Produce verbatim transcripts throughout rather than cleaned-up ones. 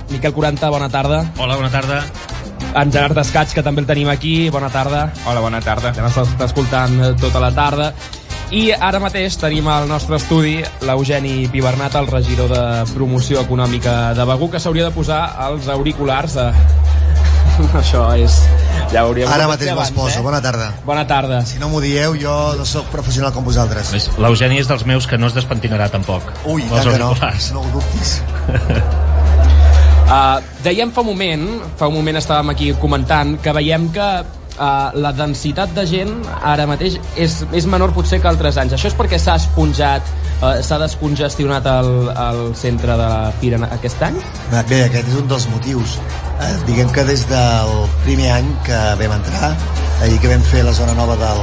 Miquel quaranta, bona tarda. Hola, bona tarda. En Gerard Escaig, que també el tenim aquí, bona tarda. Hola, bona tarda. Ja m'estàs escoltant tota la tarda. I ara mateix tenim al nostre estudi l'Eugeni Pibernat, el regidor de promoció econòmica de Begur, que s'hauria de posar els auriculars. A... Això és... Ja ara mateix me'ls poso, eh? Bona tarda. Bona tarda. Si no m'ho dieu, jo no sóc professional com vosaltres. L'Eugeni és dels meus que no es despentinarà tampoc. Ui, tant que no, no ho dubtis. uh, dèiem fa un moment, fa un moment estàvem aquí comentant que veiem que Uh, la densitat de gent ara mateix és, és menor potser que altres anys. Això és perquè s'ha esponjat, uh, s'ha descongestionat el, el centre de la Fira aquest any? Bé, aquest és un dels motius. Eh, diguem que des del primer any que vam entrar, ahir que vam fer la zona nova del,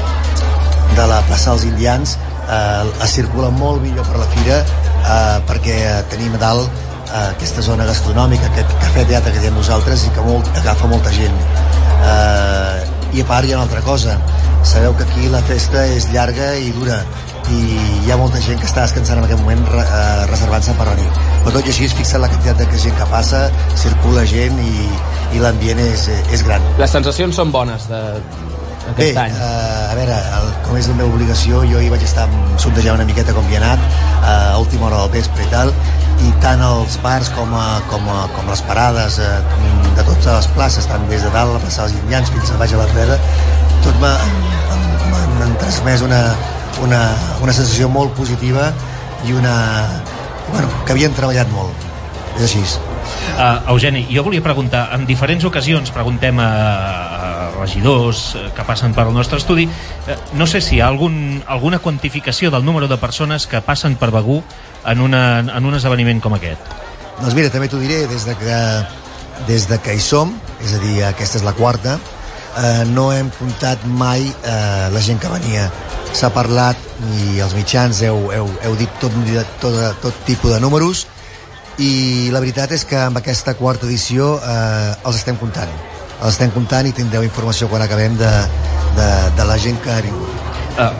de la plaça dels Indians, eh, es circula molt millor per la Fira, eh, perquè tenim a dalt eh, aquesta zona gastronòmica, aquest cafè-teatre que diem nosaltres i que molt, agafa molta gent. Uh, i a part hi ha una altra cosa, sabeu que aquí la festa és llarga i dura i hi ha molta gent que està descansant en aquest moment re, uh, reservant-se per venir, però tot i així fixa't la quantitat de gent que passa, circula gent i, i l'ambient és, és gran. Les sensacions són bones de, aquest Bé, any? Uh, a veure, el, com és la meva obligació, jo hi vaig estar sondejant una miqueta com hi ha anat uh, a última hora del vespre i tal, i tant els bars com, a, com, a, com les parades eh, de totes les places, tant des de dalt a la plaça dels Indians fins a baix a la Freda, tot m'han transmès una, una, una sensació molt positiva i una... Bueno, que havien treballat molt. És així. Uh, Eugeni, jo volia preguntar, en diferents ocasions preguntem a, a regidors que passen per el nostre estudi, uh, no sé si hi ha algun, alguna quantificació del número de persones que passen per Begur en, una, en un esdeveniment com aquest. Doncs mira, també t'ho diré, des de que, des de que hi som, és a dir, aquesta és la quarta, eh, no hem comptat mai eh, la gent que venia. S'ha parlat, i els mitjans heu, heu, heu dit tot, tot, tot tipus de números, i la veritat és que amb aquesta quarta edició eh, els estem comptant. Els estem comptant i tindreu informació quan acabem de, de, de la gent que ha vingut. Uh,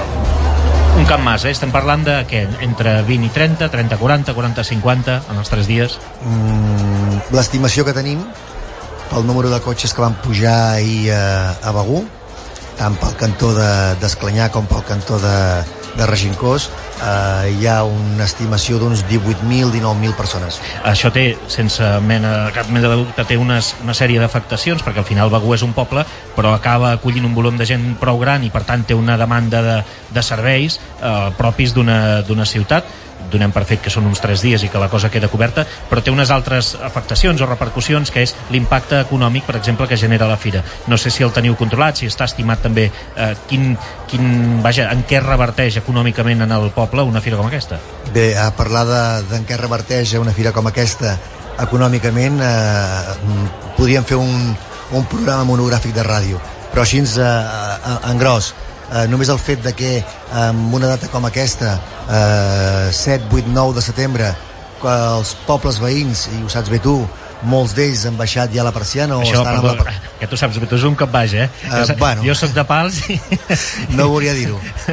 un camp mas, eh? Estem parlant de què? Entre vint i trenta, trenta, quaranta, quaranta, cinquanta en els tres dies? Mm, l'estimació que tenim pel número de cotxes que van pujar ahir a, a Begur, tant pel cantó d'Esclanyà com pel cantó de, de Regincós, eh, hi ha una estimació d'uns divuit mil, dinou mil persones. Això té, sense mena, cap mena de dubte, té unes, una sèrie d'afectacions, perquè al final Begur és un poble, però acaba acollint un volum de gent prou gran i per tant té una demanda de, de serveis eh, propis d'una d'una ciutat. Donem per fet que són uns tres dies i que la cosa queda coberta, però té unes altres afectacions o repercussions, que és l'impacte econòmic, per exemple, que genera la fira. No sé si el teniu controlat, si està estimat també eh, quin, quin, vaja, en què reverteix econòmicament en el poble una fira com aquesta. Bé, a parlar de, de en què reverteix una fira com aquesta econòmicament, eh, podríem fer un, un programa monogràfic de ràdio, però així eh, en gros. Uh, només el fet de que en um, una data com aquesta, uh, set, vuit, nou de setembre, que els pobles veïns, i ho saps bé tu, molts d'ells han baixat ja la persiana o això, estan perdó, amb la... que tu saps, tu és un cap baix, eh? Uh, jo, bueno, jo soc de Pals i... no volia dir-ho.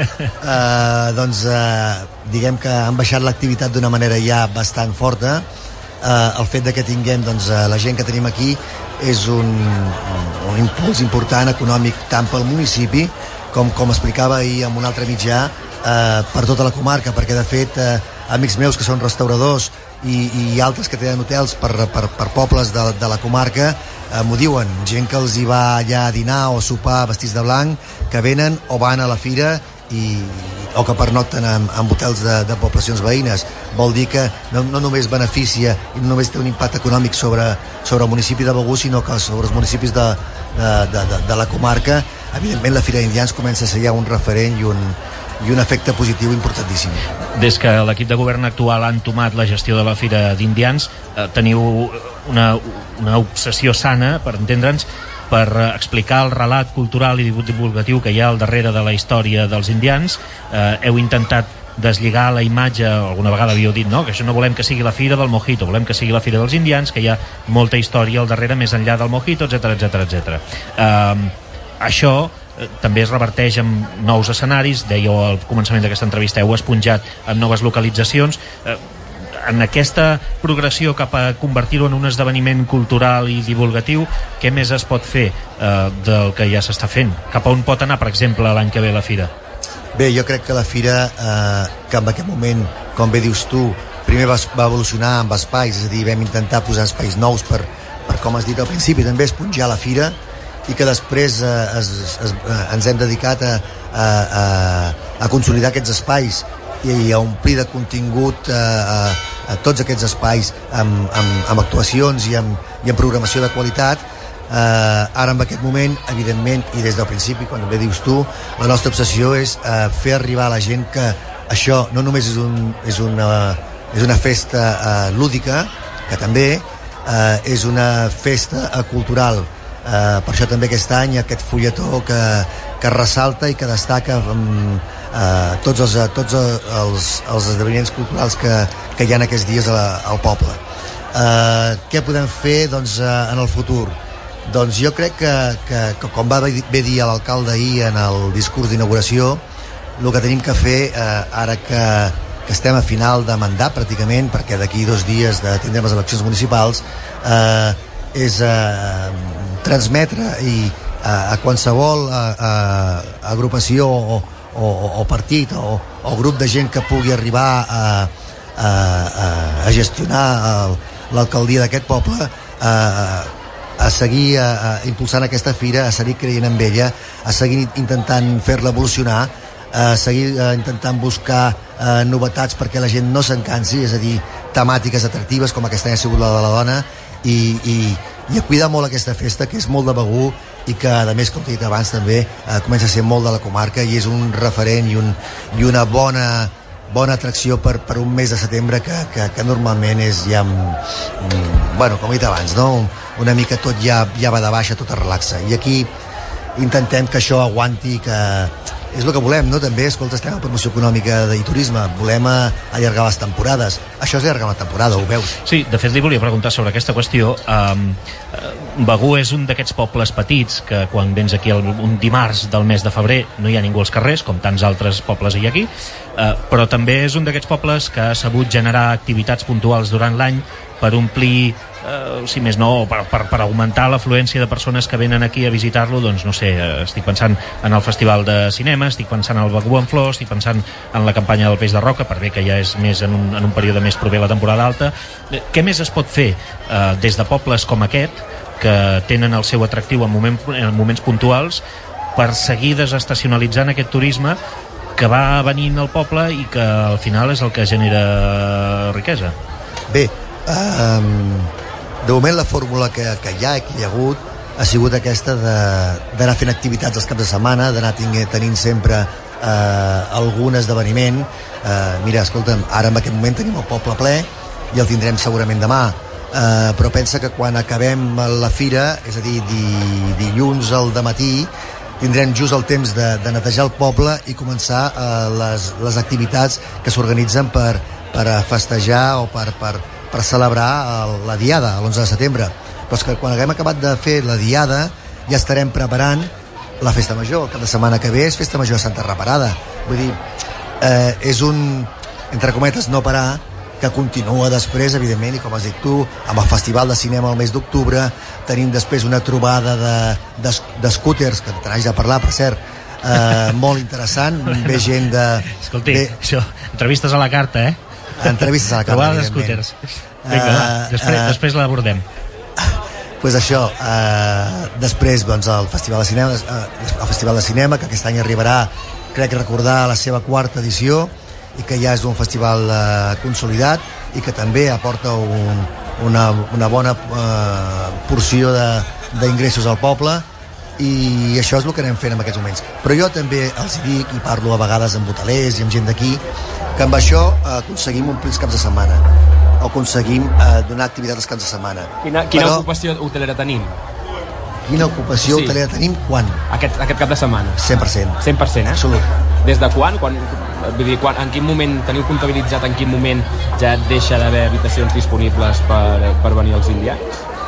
Uh, doncs uh, diguem que han baixat l'activitat d'una manera ja bastant forta. Uh, el fet de que tinguem doncs, uh, la gent que tenim aquí és un, un impuls important econòmic tant pel municipi com, com explicava ahir en un altre mitjà, eh, per tota la comarca, perquè de fet eh, amics meus que són restauradors i, i altres que tenen hotels per, per, per pobles de, de la comarca eh, m'ho diuen, gent que els hi va allà a dinar o a sopar vestits de blanc, que venen o van a la fira i, o que pernocten en, en hotels de, de poblacions veïnes. Vol dir que no, no només beneficia i no només té un impacte econòmic sobre, sobre el municipi de Begur, sinó que sobre els municipis de, de, de, de, de la comarca. Evidentment la Fira d'Indians comença a ser ja un referent i un, i un efecte positiu importantíssim. Des que l'equip de govern actual ha entomat la gestió de la Fira d'Indians, eh, teniu una, una obsessió sana, per entendre'ns, per explicar el relat cultural i divulgatiu que hi ha al darrere de la història dels indians. Eh, heu intentat deslligar la imatge, alguna vegada havíeu dit, no? Que això no volem que sigui la Fira del Mojito, volem que sigui la Fira dels Indians, que hi ha molta història al darrere més enllà del Mojito, etcètera, etcètera, etcètera. Eh, això eh, també es reverteix en nous escenaris. Dèieu al començament d'aquesta entrevista, heu esponjat en noves localitzacions. Eh, en aquesta progressió cap a convertir-ho en un esdeveniment cultural i divulgatiu, què més es pot fer eh, del que ja s'està fent? Cap a on pot anar, per exemple, l'any que ve la Fira? Bé, jo crec que la Fira, eh, que en aquest moment, com bé dius tu, primer va, va evolucionar amb espais, és a dir, vam intentar posar espais nous per, per com has dit al principi, també esponjar la Fira, i que després eh, es, es, eh, ens hem dedicat a, a, a, a consolidar aquests espais i a omplir de contingut eh, a, a tots aquests espais amb, amb, amb actuacions i amb, i amb programació de qualitat. Eh, ara en aquest moment, evidentment, i des del principi, quan bé dius tu, la nostra obsessió és eh, fer arribar a la gent que això no només és, un, és, una, és una festa eh, lúdica, que també eh, és una festa eh, cultural. Uh, per això també aquest any aquest fulletó que, que ressalta i que destaca um, uh, tots, els, tots els, els esdeveniments culturals que, que hi ha aquests dies a la, al poble. Uh, què podem fer doncs, uh, en el futur? Doncs jo crec que, que, que com va bé dir l'alcalde ahir en el discurs d'inauguració, el que tenim que fer uh, ara que, que estem a final de mandat pràcticament, perquè d'aquí dos dies de, tindrem les eleccions municipals, uh, és eh, transmetre i a, a qualsevol a, a, agrupació o, o, o partit o, o grup de gent que pugui arribar a, a, a gestionar l'alcaldia d'aquest poble a, a seguir a, a impulsant aquesta fira, a seguir creient en ella, a seguir intentant fer-la evolucionar, a seguir a intentant buscar a, novetats perquè la gent no s'encansi, és a dir, temàtiques atractives com aquesta ha sigut la de la dona, i, i, i a cuidar molt aquesta festa, que és molt de Begur i que, a més, com t'he dit abans, també eh, comença a ser molt de la comarca i és un referent i, un, i una bona, bona atracció per, per un mes de setembre que, que, que normalment és ja, mm, bueno, com he dit abans, no? Una mica tot ja, ja va de baixa, tot es relaxa. I aquí intentem que això aguanti, que és el que volem, no? També, escolta, estem a promoció econòmica i turisme, volem allargar les temporades. Això és allargar la temporada, ho veus? Sí, de fet li volia preguntar sobre aquesta qüestió. Um, Begur és un d'aquests pobles petits que quan vens aquí el, un dimarts del mes de febrer no hi ha ningú als carrers, com tants altres pobles hi ha aquí, uh, però també és un d'aquests pobles que ha sabut generar activitats puntuals durant l'any per omplir, eh, si més no, per, per, per augmentar l'afluència de persones que venen aquí a visitar-lo. Doncs no sé, eh, estic pensant en el Festival de Cinema, estic pensant en el Begur en Flor, estic pensant en la campanya del Peix de Roca, per bé que ja és més en un, en un període més proper a la temporada alta. Eh, què més es pot fer eh, des de pobles com aquest, que tenen el seu atractiu en, moment, en moments puntuals, per seguir desestacionalitzant aquest turisme que va venint al poble i que al final és el que genera riquesa? Bé, Um, de moment la fórmula que, que hi ha, que hi ha hagut, ha sigut aquesta d'anar fent activitats els caps de setmana, d'anar tenint sempre uh, algun esdeveniment. Uh, mira, escolta'm, ara en aquest moment tenim el poble ple i el tindrem segurament demà, uh, però pensa que quan acabem la fira, és a dir, di, dilluns al dematí, tindrem just el temps de, de netejar el poble i començar uh, les, les activitats que s'organitzen per, per festejar o per, per per celebrar la diada l'onze de setembre, però és que quan haguem acabat de fer la diada ja estarem preparant la festa major. El cap de setmana que ve és festa major a Santa Reparada, vull dir, eh, és un, entre cometes, no parar, que continua després, evidentment, i com has dit tu, amb el Festival de Cinema al mes d'octubre, tenim després una trobada de, de, de scooters, que te n'haig de parlar, per cert, eh, molt interessant, ve gent de... Escolti, ve... això, entrevistes a la carta, eh? Entrevistes a la carta, trobada d'escúters. Vinga, uh, va, després, uh, després l'abordem. Pues això, uh, després doncs, el Festival de Cinema, uh, el Festival de Cinema, que aquest any arribarà, crec recordar, a la seva quarta edició, i que ja és un festival uh, consolidat i que també aporta un, una, una bona uh, porció d'ingressos al poble, i això és el que anem fent en aquests moments. Però jo també els dic, i parlo a vegades amb hotelers i amb gent d'aquí, que amb això eh, aconseguim omplir els caps de setmana, o aconseguim eh, donar activitat als caps de setmana. Quina, quina Però, ocupació hotelera tenim? Quina ocupació sí. hotelera tenim quan? Aquest, aquest cap de setmana. cent per cent. cent per cent, eh? Absolut. Des de quan? quan vull dir, quan, en quin moment teniu comptabilitzat en quin moment ja deixa d'haver habitacions disponibles per, per venir als indians?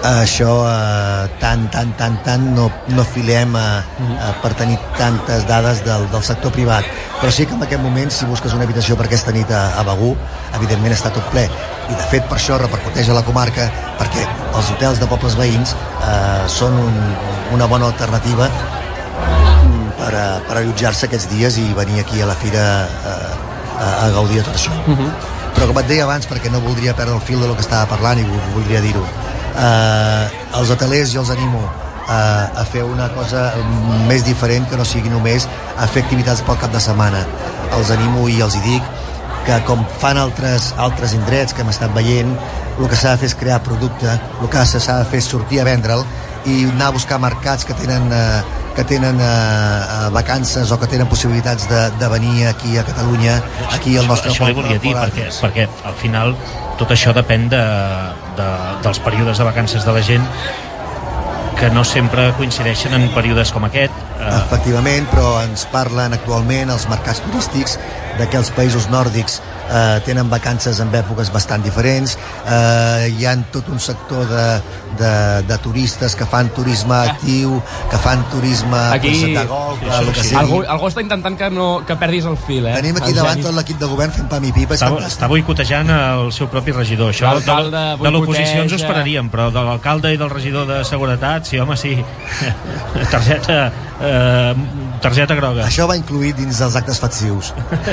això eh, tant, tant, tant, tant no, no filem eh, eh, per tenir tantes dades del, del sector privat, però sí que en aquest moment si busques una habitació per aquesta nit a, a Begur, evidentment està tot ple, i de fet per això repercuteix a la comarca, perquè els hotels de pobles veïns eh, són un, una bona alternativa per, a, per allotjar-se aquests dies i venir aquí a la fira eh, a, a gaudir de tot això. Uh -huh. Però com et deia abans, perquè no voldria perdre el fil de lo que estava parlant i voldria dir-ho, eh, els hotelers jo els animo a, a fer una cosa més diferent, que no sigui només a fer activitats pel cap de setmana. Els animo i els hi dic que com fan altres, altres indrets que hem estat veient, el que s'ha de fer és crear producte, el que s'ha de fer és sortir a vendre'l i anar a buscar mercats que tenen eh, que tenen eh, vacances o que tenen possibilitats de, de venir aquí a Catalunya, aquí al nostre poble. Això li volia dir, perquè, perquè al final tot això depèn de, de, dels períodes de vacances de la gent, que no sempre coincideixen en períodes com aquest. Eh... Efectivament, però ens parlen actualment els mercats turístics de que els països nòrdics eh, tenen vacances en èpoques bastant diferents, eh, hi ha tot un sector de, de, de turistes que fan turisme actiu, que fan turisme aquí, pues, de golf, sí, el que sí. sigui. Algú, algú està intentant que, no, que perdis el fil, eh? Tenim aquí davant tot l'equip de govern fent pam i pipa. Està, està boicotejant el seu propi regidor. Això de, de l'oposició ens ho esperaríem, però de l'alcalde i del regidor de seguretat, sí, home, sí. targeta eh, targeta groga. Això va incluït dins dels actes festius.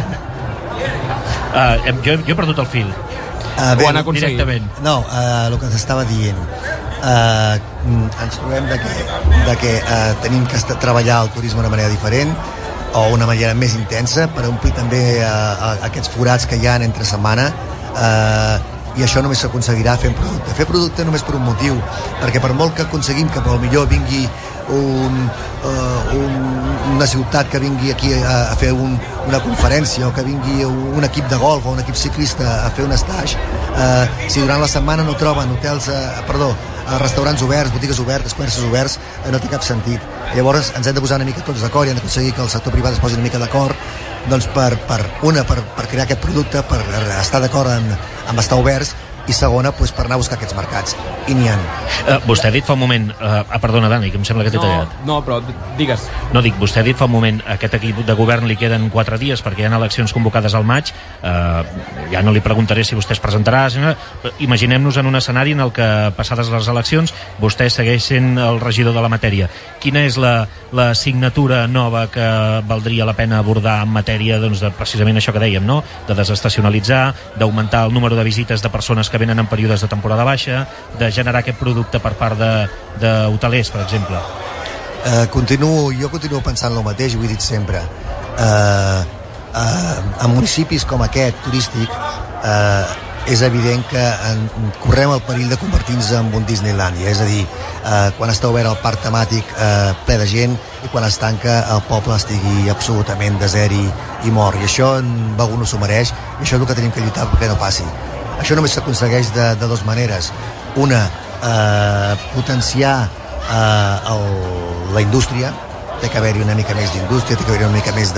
Uh, jo, jo he perdut el fil. Uh, Ho han aconseguit. Directament. No, uh, el que t'estava dient. Uh, ens trobem de que, de que uh, tenim que treballar el turisme d'una manera diferent o una manera més intensa per omplir també uh, aquests forats que hi ha entre setmana, uh, i això només s'aconseguirà fent producte. Fer producte només per un motiu, perquè per molt que aconseguim que per millor vingui un, uh, un, una ciutat que vingui aquí a, a fer un, una conferència, o que vingui un equip de golf o un equip ciclista a fer un stage, uh, si durant la setmana no troben hotels, uh, perdó, uh, restaurants oberts, botigues obertes, comerços oberts, uh, no té cap sentit. Llavors ens hem de posar una mica tots d'acord i hem d'aconseguir que el sector privat es posi una mica d'acord, doncs per, per una, per, per crear aquest producte, per estar d'acord en, en estar oberts, i segona, doncs, per anar a buscar aquests mercats, i n'hi ha. Uh, vostè ha dit fa un moment, uh, ah, perdona Dani, que em sembla que t'he no, tallat. No, però digues. No, dic, vostè ha dit fa un moment, a aquest equip de govern li queden quatre dies perquè hi ha eleccions convocades al maig, uh, ja no li preguntaré si vostè es presentarà, sinó, imaginem-nos en un escenari en el que, passades les eleccions, vostè segueix sent el regidor de la matèria. Quina és la, la assignatura nova que valdria la pena abordar en matèria, doncs, de precisament això que dèiem, no?, de desestacionalitzar, d'augmentar el número de visites de persones que venen en períodes de temporada baixa, de generar aquest producte per part d'hotelers, per exemple? Uh, continuo, jo continuo pensant el mateix, ho he dit sempre. Uh, uh, en municipis com aquest, turístic, uh, és evident que en, correm el perill de convertir-nos en un Disneylandia, és a dir, uh, quan està obert el parc temàtic uh, ple de gent, i quan es tanca el poble estigui absolutament desert i, i mort, i això en Begur no s'ho mereix, i això és el que tenim que lluitar perquè no passi. Això només s'aconsegueix de, de dues maneres. Una, eh, potenciar eh, el, la indústria, té que haver-hi una mica més d'indústria, té que haver-hi una mica més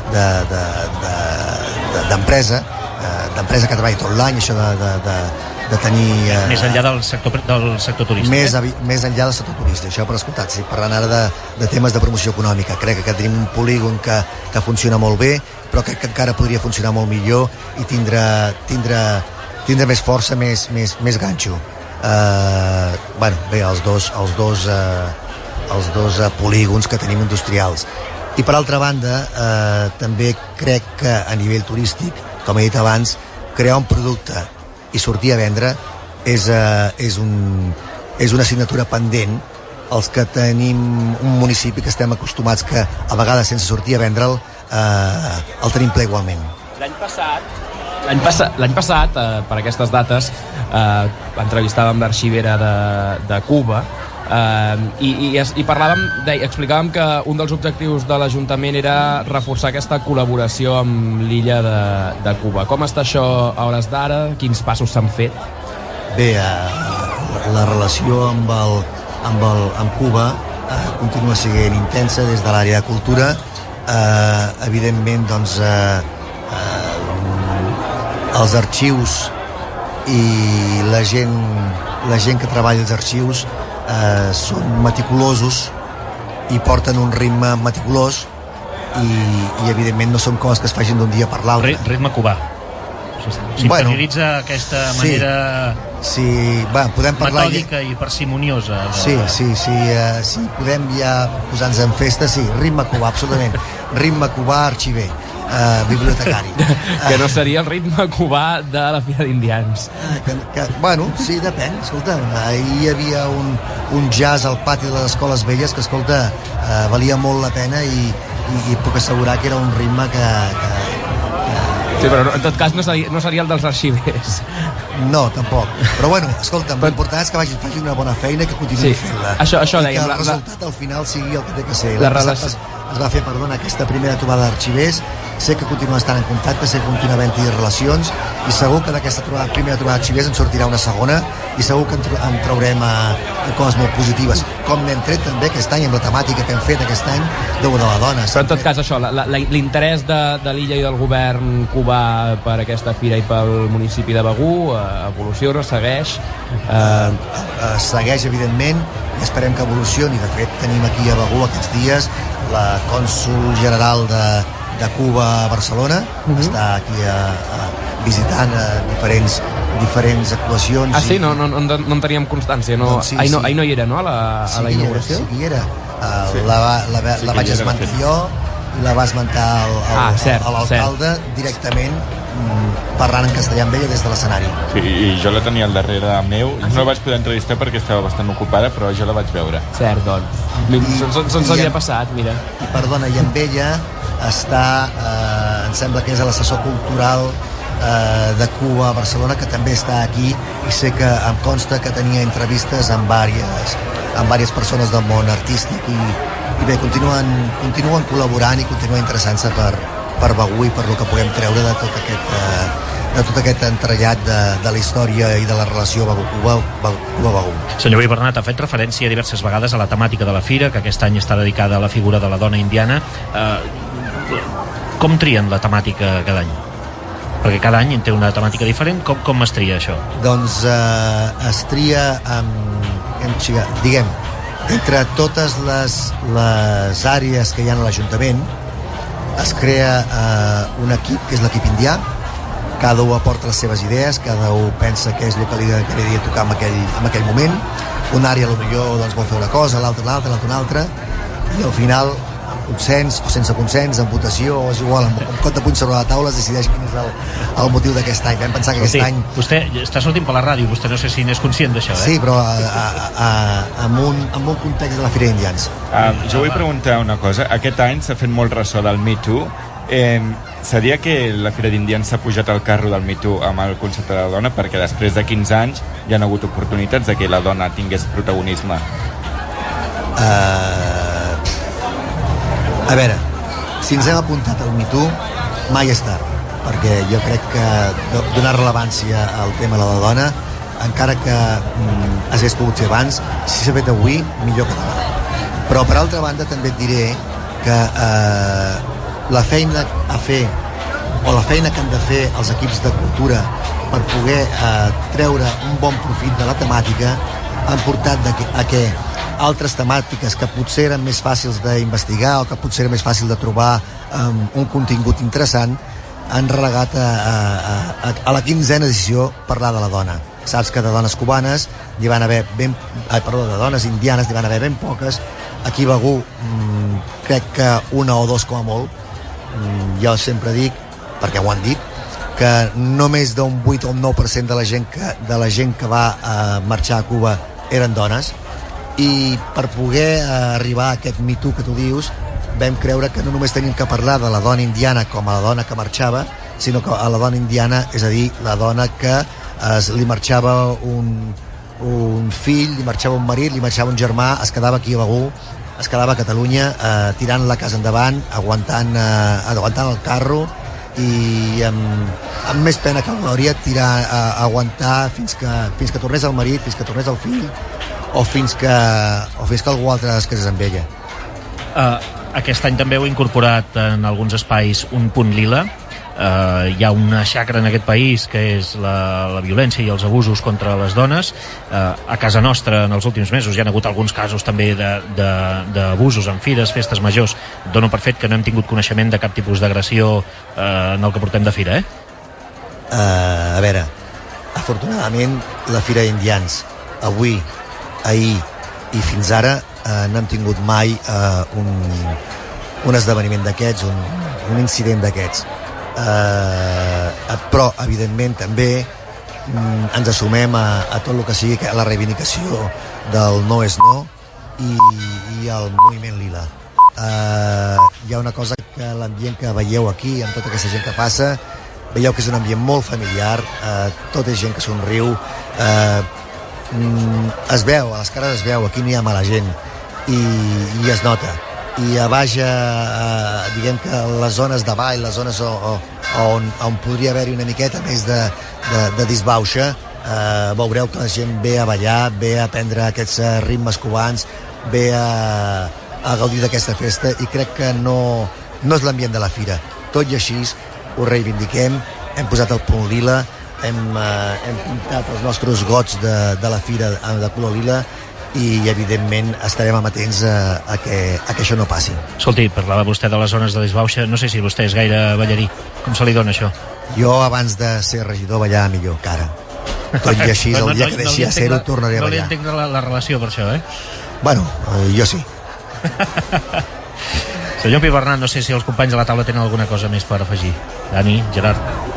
d'empresa, de, de, de, de, eh, d'empresa que treballi tot l'any, això de, de, de, de tenir... Eh, més enllà del sector, del sector turístic. Més, eh? més enllà del sector turístic, això per escoltat, sí, parlant ara de, de temes de promoció econòmica. Crec que tenim un polígon que, que funciona molt bé, però crec que encara podria funcionar molt millor i tindre... tindre tindre més força, més, més, més ganxo. Uh, bueno, bé, els dos, els dos, uh, els dos uh, polígons que tenim industrials. I per altra banda, uh, també crec que a nivell turístic, com he dit abans, crear un producte i sortir a vendre és, uh, és, un, és una assignatura pendent. Els que tenim un municipi que estem acostumats que a vegades sense sortir a vendre'l uh, el tenim ple igualment. L'any passat L'any passat, l'any passat eh, per aquestes dates, eh, entrevistàvem l'arxivera de, de Cuba eh, i, i, i parlàvem, de, explicàvem que un dels objectius de l'Ajuntament era reforçar aquesta col·laboració amb l'illa de, de Cuba. Com està això a hores d'ara? Quins passos s'han fet? Bé, eh, la relació amb, el, amb, el, amb Cuba eh, continua sent intensa des de l'àrea de cultura. Eh, evidentment, doncs, eh, eh, els arxius i la gent la gent que treballa als arxius eh, són meticulosos i porten un ritme meticulós i, i evidentment no són coses que es facin d'un dia per l'altre. Ritme cubà. S'interioritza bueno, aquesta manera sí, sí, va, podem parlar metòdica ja... i parsimoniosa de... sí, sí, sí, uh, sí, podem ja posar-nos en festa, sí, ritme cubà, absolutament, ritme cubà arxiver, uh, bibliotecari que no seria el ritme cubà de la Fira d'Indians. uh, que, que, bueno, sí, depèn, escolta, ahir hi havia un, un jazz al pati de les escoles velles que, escolta, uh, valia molt la pena i, i, i puc assegurar que era un ritme que, que sí, però en tot cas no seria, no seria el dels arxivers. No, tampoc. Però bueno, escolta'm, però... l'important és que vagi, faci una bona feina i que continuï sí, fent-la. Això, això I dèiem. que el la, resultat al final sigui el que té que ser. La relació... es, es va fer, perdona, aquesta primera trobada d'arxivers. Sé que continua estant en contacte, sé que continua havent-hi relacions i segur que d'aquesta trobada, primera trobada d'arxivers en sortirà una segona i segur que en, en traurem a, a coses molt positives. Com n'hem tret també aquest any amb la temàtica que hem fet aquest any de la dona. Però en tot cas això, l'interès de, de l'illa i del govern cubà per aquesta fira i pel municipi de Begur eh, evoluciona, segueix eh... Eh, eh, segueix evidentment i esperem que evolucioni. De fet tenim aquí a Begur aquests dies la cònsul general de, de Cuba a Barcelona, uh-huh. està aquí a, a, visitant a diferents, diferents actuacions. Ah, sí? I... No, no, no, no en teníem constància. No... Doncs sí, ahir, no, sí. ahir no hi era, no, a la, sí, a la inauguració? Sí, que hi era. Uh, sí. La, la, la, sí la vaig esmentar jo i la va esmentar el, el, ah, cert, el, l'alcalde cert. directament mm, parlant en castellà amb ella des de l'escenari. Sí, i jo la tenia al darrere meu. Ah, sí? No la vaig poder entrevistar perquè estava bastant ocupada, però jo la vaig veure. Cert, doncs. Se'ns havia passat, mira. I perdona, i amb ella està, eh, em sembla que és l'assessor cultural eh, de Cuba a Barcelona, que també està aquí, i sé que em consta que tenia entrevistes amb vàries, amb vàries persones del món artístic i, i bé, continuen, continuen col·laborant i continuen interessant-se per, per Begur i per lo que puguem treure de tot aquest, eh, de tot aquest entrellat de, de la història i de la relació Begur-Cuba, Cuba-Begur. Senyor Bernat, ha fet referència diverses vegades a la temàtica de la fira, que aquest any està dedicada a la figura de la dona indiana. Eh, com trien la temàtica cada any? Perquè cada any té una temàtica diferent. Com, com es tria això? Doncs eh, es tria amb, amb, diguem, entre totes les, les àrees que hi ha a l'Ajuntament es crea eh, un equip que és l'equip indià. Cada un aporta les seves idees, cada un pensa què és el que li agradaria tocar en aquell, en aquell moment. Una àrea potser doncs, vol fer una cosa, l'altra una altra, l'altra una altra, i al final consens o sense consens, en votació o és igual, amb un cop de punys sobre la taula es decideix quin és el, el motiu d'aquest any. Vam pensar que aquest sí, any... Vostè està sortint per la ràdio, vostè no sé si n'és conscient d'això, eh? Sí, però a, a, a, amb, un, amb un context de la Fira d'Indians. Uh, jo vull preguntar una cosa. Aquest any s'ha fet molt ressò del Me Too. Eh, seria que la Fira d'Indians s'ha pujat al carro del Me Too amb el concepte de la dona perquè després de quinze anys hi ha hagut oportunitats de que la dona tingués protagonisme? Uh, a veure, si ens hem apuntat al Me Too, mai és tard, perquè jo crec que donar rellevància al tema de la dona, encara que mm, hagués pogut fer abans, si s'ha fet avui, millor que demà. Però per altra banda també et diré que eh, la feina a fer o la feina que han de fer els equips de cultura per poder eh, treure un bon profit de la temàtica han portat de que, a que altres temàtiques que potser eren més fàcils d'investigar o que potser era més fàcil de trobar um, un contingut interessant han relegat a, a, a, a la quinzena edició parlar de la dona. Saps que de dones cubanes hi van haver ben, ai, perdó, de dones indianes hi van haver ben poques. Aquí a Begur mmm, crec que una o dos com a molt. Mm, jo sempre dic, perquè ho han dit, que només d'un vuit o un nou per cent de la gent que, de la gent que va uh, marxar a Cuba eren dones, i per poder uh, arribar a aquest Me Too que tu dius vam creure que no només tenim que parlar de la dona indiana com a la dona que marxava, sinó que a la dona indiana, és a dir, la dona que es, li marxava un, un fill, li marxava un marit, li marxava un germà, es quedava aquí a Begur, es quedava a Catalunya eh, tirant la casa endavant, aguantant, eh, aguantant el carro i amb, amb més pena que glòria tirar, eh, aguantar fins que, fins que tornés el marit, fins que tornés el fill o fins que, o fins que algú altre es casés amb ella. Uh, aquest any també heu incorporat en alguns espais un punt lila. eh, hi ha una xacra en aquest país que és la, la violència i els abusos contra les dones. Eh, a casa nostra en els últims mesos hi ha hagut alguns casos també d'abusos en fires, festes majors. Dono per fet que no hem tingut coneixement de cap tipus d'agressió eh, en el que portem de fira, eh? Uh, a veure, afortunadament la Fira d'Indians avui, ahir i fins ara uh, no hem tingut mai uh, un, un esdeveniment d'aquests, un, un incident d'aquests. Uh, però evidentment també um, ens assumem a, a tot el que sigui la reivindicació del no és no i, i el moviment lila. Uh, hi ha una cosa que l'ambient que veieu aquí amb tota aquesta gent que passa, veieu que és un ambient molt familiar, eh, tot és gent que somriu, eh, mm, es veu, a les cares es veu, aquí no hi ha mala gent i, i es nota. I a baix, eh, diguem que les zones de ball, les zones o, o, on, on podria haver-hi una miqueta més de, de, de disbauxa, eh, veureu que la gent ve a ballar, ve a prendre aquests ritmes cubans, ve a, a gaudir d'aquesta festa i crec que no, no és l'ambient de la fira. Tot i així ho reivindiquem, hem posat el punt lila, hem, eh, hem pintat els nostres gots de, de la fira de color lila i evidentment estarem amatents a, a, que, a que això no passi. Escolti, parlava vostè de les zones de disbauxa, no sé si vostè és gaire ballarí, com se li dona això? Jo abans de ser regidor ballava millor que ara. Tot i així, el dia que deixi de ser-ho tornaré a ballar. No li entenc la, la relació per això, eh? Bueno, eh, jo sí. Senyor Pi Bernat, no sé si els companys de la taula tenen alguna cosa més per afegir. Dani, Gerard.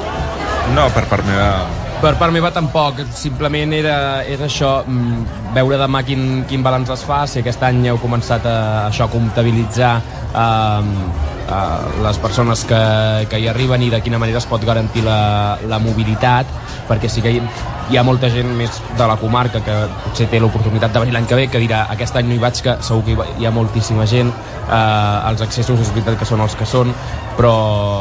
No, per part meva... Per part meva tampoc, simplement era, era això, veure demà quin, quin balanç es fa, si aquest any heu començat a, això, a comptabilitzar eh, eh, les persones que, que hi arriben i de quina manera es pot garantir la, la mobilitat, perquè sí que hi, hi ha molta gent més de la comarca que potser té l'oportunitat de venir l'any que ve, que dirà aquest any no hi vaig, que segur que hi, va, hi ha moltíssima gent, eh, els accessos és veritat que són els que són, però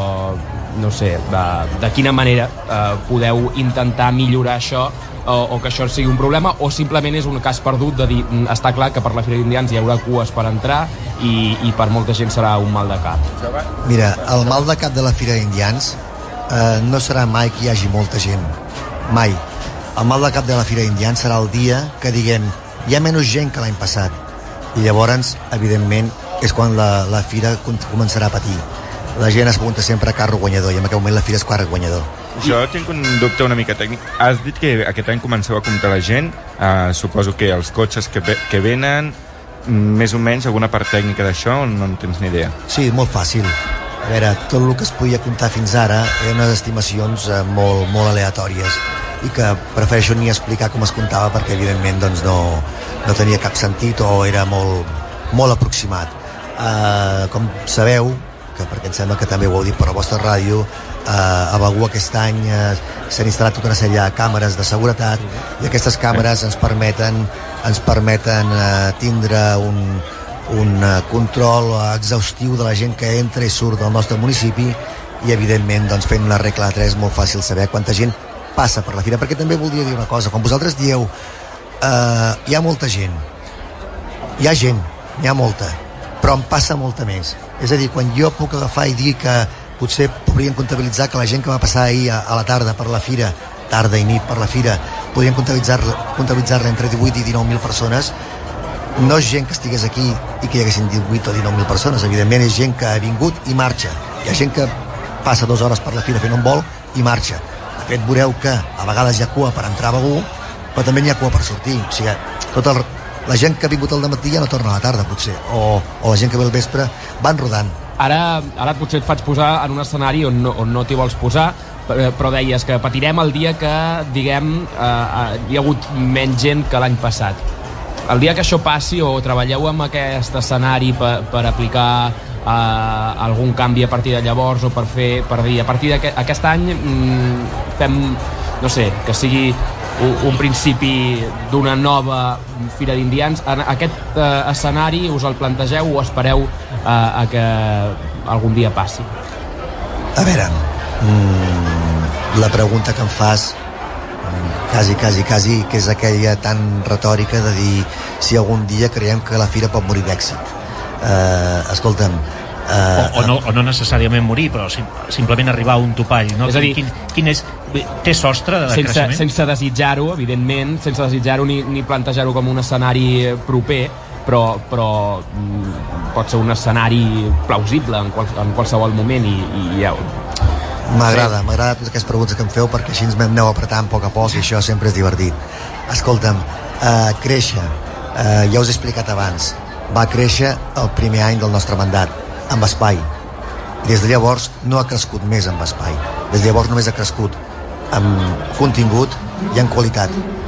no sé, de, de quina manera eh, podeu intentar millorar això o, o que això sigui un problema, o simplement és un cas perdut de dir, està clar que per la Fira d'Indians hi haurà cues per entrar i, i per molta gent serà un mal de cap. Mira, el mal de cap de la Fira d'Indians eh, no serà mai que hi hagi molta gent, mai. El mal de cap de la Fira d'Indians serà el dia que diguem hi ha menys gent que l'any passat i llavors, evidentment, és quan la, la Fira començarà a patir. La gent es pregunta sempre a carro guanyador i en aquest moment la Fira és carro guanyador. Jo tinc un dubte una mica tècnic. Has dit que aquest any comenceu a comptar la gent, uh, suposo que els cotxes que, ve, que venen, més o menys alguna part tècnica d'això o no en tens ni idea? Sí, molt fàcil. A veure, tot el que es podia comptar fins ara eren unes estimacions uh, molt, molt aleatòries i que prefereixo ni explicar com es comptava perquè evidentment doncs, no, no tenia cap sentit o era molt, molt aproximat. Uh, com sabeu, que perquè em sembla que també ho heu dit per la vostra ràdio, eh, a Begur aquest any eh, s'han instal·lat tota una sèrie de càmeres de seguretat i aquestes càmeres ens permeten ens permeten eh, tindre un, un eh, control exhaustiu de la gent que entra i surt del nostre municipi i evidentment doncs, fent la regla de tres és molt fàcil saber quanta gent passa per la fira, perquè també voldria dir una cosa, quan vosaltres dieu eh, hi ha molta gent, hi ha gent, n'hi ha molta, però en passa molta més. És a dir, quan jo puc agafar i dir que potser podríem comptabilitzar que la gent que va passar ahir a, a la tarda per la fira, tarda i nit per la fira, podríem comptabilitzar-la comptabilitzar entre divuit i dinou mil persones, no és gent que estigués aquí i que hi haguessin divuit o dinou mil persones, evidentment és gent que ha vingut i marxa. Hi ha gent que passa dues hores per la fira fent un vol i marxa. De fet, veureu que a vegades hi ha cua per entrar a Begur, però també n'hi ha cua per sortir. O sigui, tot el, la gent que ha vingut al dematí ja no torna a la tarda, potser, o, o la gent que ve al vespre van rodant. Ara, ara potser et faig posar en un escenari on no, on no t'hi vols posar, però deies que patirem el dia que, diguem, eh, hi ha hagut menys gent que l'any passat. El dia que això passi, o treballeu amb aquest escenari per, per aplicar eh, algun canvi a partir de llavors, o per fer, per dir, a partir d'aquest any mm, fem, no sé, que sigui un, un principi d'una nova Fira d'Indians. En aquest eh, escenari us el plantegeu o espereu eh, a que algun dia passi? A veure, mm, la pregunta que em fas quasi, quasi, quasi, que és aquella tan retòrica de dir si algun dia creiem que la fira pot morir d'èxit. Eh, escolta'm, Uh, o, o, no, o no necessàriament morir, però sim, simplement arribar a un topall, no? És a dir, quin, quin és, té sostre de sense, creixement? sense desitjar-ho, evidentment, sense desitjar-ho ni, ni plantejar-ho com un escenari proper, però, però mm, pot ser un escenari plausible en, qual, en qualsevol moment i, i ja... M'agrada, sí. M'agrada totes aquestes preguntes que em feu perquè així ens aneu apretant a poc a poc i això sempre és divertit. Escolta'm, uh, créixer, uh, ja us he explicat abans, va créixer el primer any del nostre mandat, amb espai. Des de llavors no ha crescut més amb espai. Des de llavors només ha crescut amb contingut i en qualitat.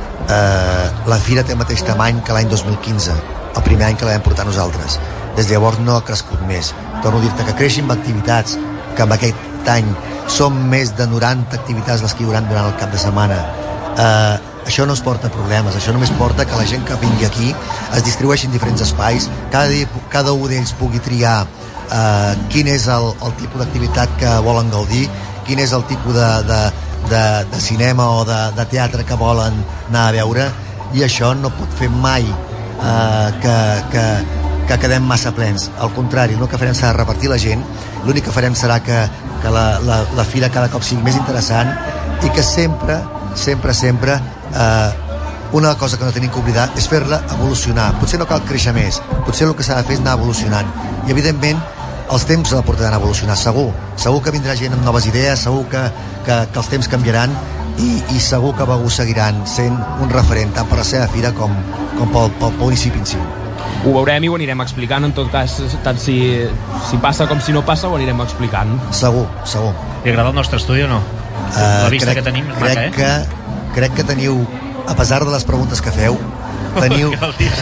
Eh, la fira té el mateix tamany que l'any dos mil quinze, el primer any que la vam portar nosaltres. Des de llavors no ha crescut més. Torno a dir-te que creixin amb activitats, que amb aquest any som més de noranta activitats les que hi haurà durant el cap de setmana. Eh, això no ens porta problemes, això només porta que la gent que vingui aquí es distribueixi en diferents espais, cada, dia, cada un d'ells pugui triar Uh, quin és el, el tipus d'activitat que volen gaudir, quin és el tipus de, de, de, de cinema o de, de teatre que volen anar a veure, i això no pot fer mai uh, que, que, que quedem massa plens. Al contrari, el que farem serà repartir la gent, l'únic que farem serà que, que la, la, la fira cada cop sigui més interessant i que sempre, sempre, sempre uh, una cosa que no tenim que oblidar és fer-la evolucionar. Potser no cal créixer més, potser el que s'ha de fer és anar evolucionant, i evidentment els temps la portaran a evolucionar, segur segur que vindrà gent amb noves idees, segur que, que, que els temps canviaran i, i segur que Begur seguiran sent un referent tant per la seva fira com, com pel, pel municipi en si. Ho veurem i ho anirem explicant, en tot cas, tant si, si passa com si no passa, ho anirem explicant. Segur, segur. Li agrada el nostre estudi o no? Uh, la vista crec, que tenim és crec maca, eh? Que, crec que teniu, a pesar de les preguntes que feu, teniu,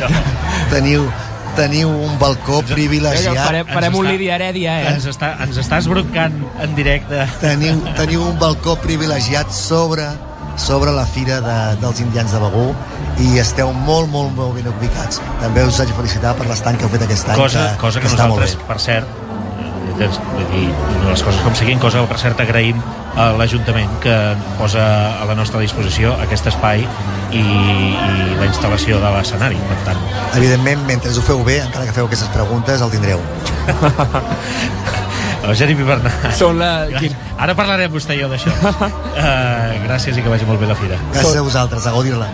teniu teniu un balcó privilegiat. Farem, farem un Lídia Heredia, eh? Ens, està, ens estàs broncant en directe. Teniu, teniu un balcó privilegiat sobre, sobre la fira de, dels indians de Begur i esteu molt, molt, molt ben ubicats. També us haig de felicitar per l'estant que heu fet aquest any. Cosa que, cosa que, que nosaltres, per cert, vull dir, les coses com siguin, cosa que per cert agraïm a l'Ajuntament que posa a la nostra disposició aquest espai i, i la instal·lació de l'escenari, per tant. Evidentment, mentre ho feu bé, encara que feu aquestes preguntes, el tindreu. Jeremy Bernat. Són la... Ara parlarem vostè i jo d'això. uh, gràcies i que vagi molt bé la fira. Gràcies a vosaltres, a gaudir-la.